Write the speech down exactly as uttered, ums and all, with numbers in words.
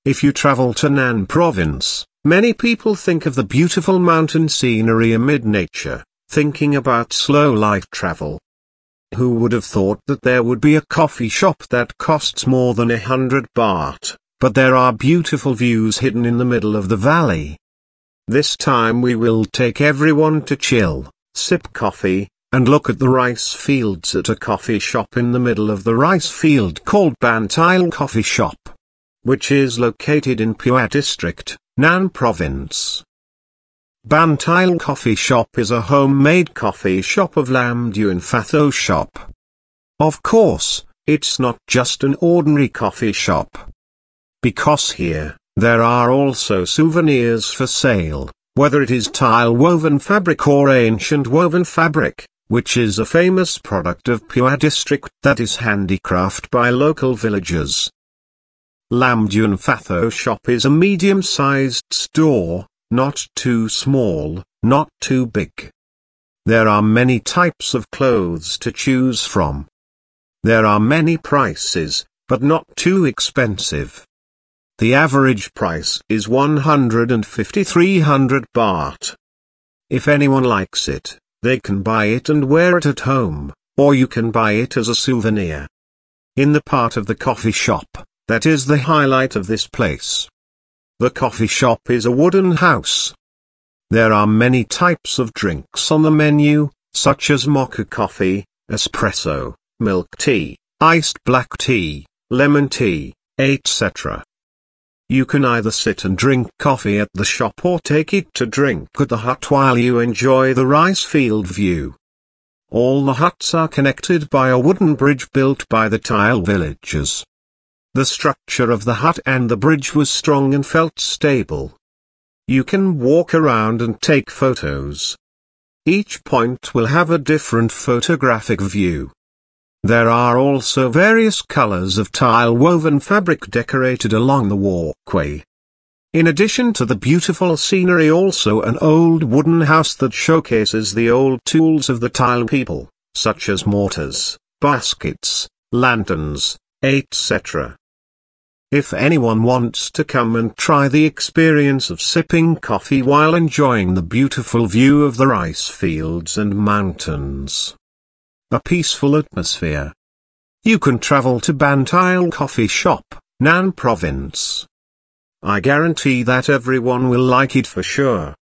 If you travel to Nan Province, many people think of the beautiful mountain scenery amid nature, thinking about slow life travel. Who would have thought that there would be a coffee shop that costs more than a hundred baht, but there are beautiful views hidden in the middle of the valley. This time we will take everyone to chill, sip coffee, and look at the rice fields at a coffee shop in the middle of the rice field called Bantail Coffee Shop, which is located in Phua District, Nan Province. Bantail Coffee Shop is a homemade coffee shop of Lam Duen Phatho shop. Of course, it's not just an ordinary coffee shop. Because here, there are also souvenirs for sale, whether it is tile-woven fabric or ancient woven fabric, which is a famous product of Phua District that is handicraft by local villagers. Lam Duen Phatho shop is a medium-sized store, not too small, not too big. There are many types of clothes to choose from. There are many prices, but not too expensive. The average price is one hundred fifty to three hundred baht. If anyone likes it, they can buy it and wear it at home, or you can buy it as a souvenir. In the part of the coffee shop, that is the highlight of this place. The coffee shop is a wooden house. There are many types of drinks on the menu, such as mocha coffee, espresso, milk tea, iced black tea, lemon tea, et cetera. You can either sit and drink coffee at the shop or take it to drink at the hut while you enjoy the rice field view. All the huts are connected by a wooden bridge built by the tile villagers. The structure of the hut and the bridge was strong and felt stable. You can walk around and take photos. Each point will have a different photographic view. There are also various colors of tile-woven fabric decorated along the walkway. In addition to the beautiful scenery, also an old wooden house that showcases the old tools of the tile people, such as mortars, baskets, lanterns, et cetera. If anyone wants to come and try the experience of sipping coffee while enjoying the beautiful view of the rice fields and mountains, a peaceful atmosphere, you can travel to Bantail Coffee Shop, Nan Province. I guarantee that everyone will like it for sure.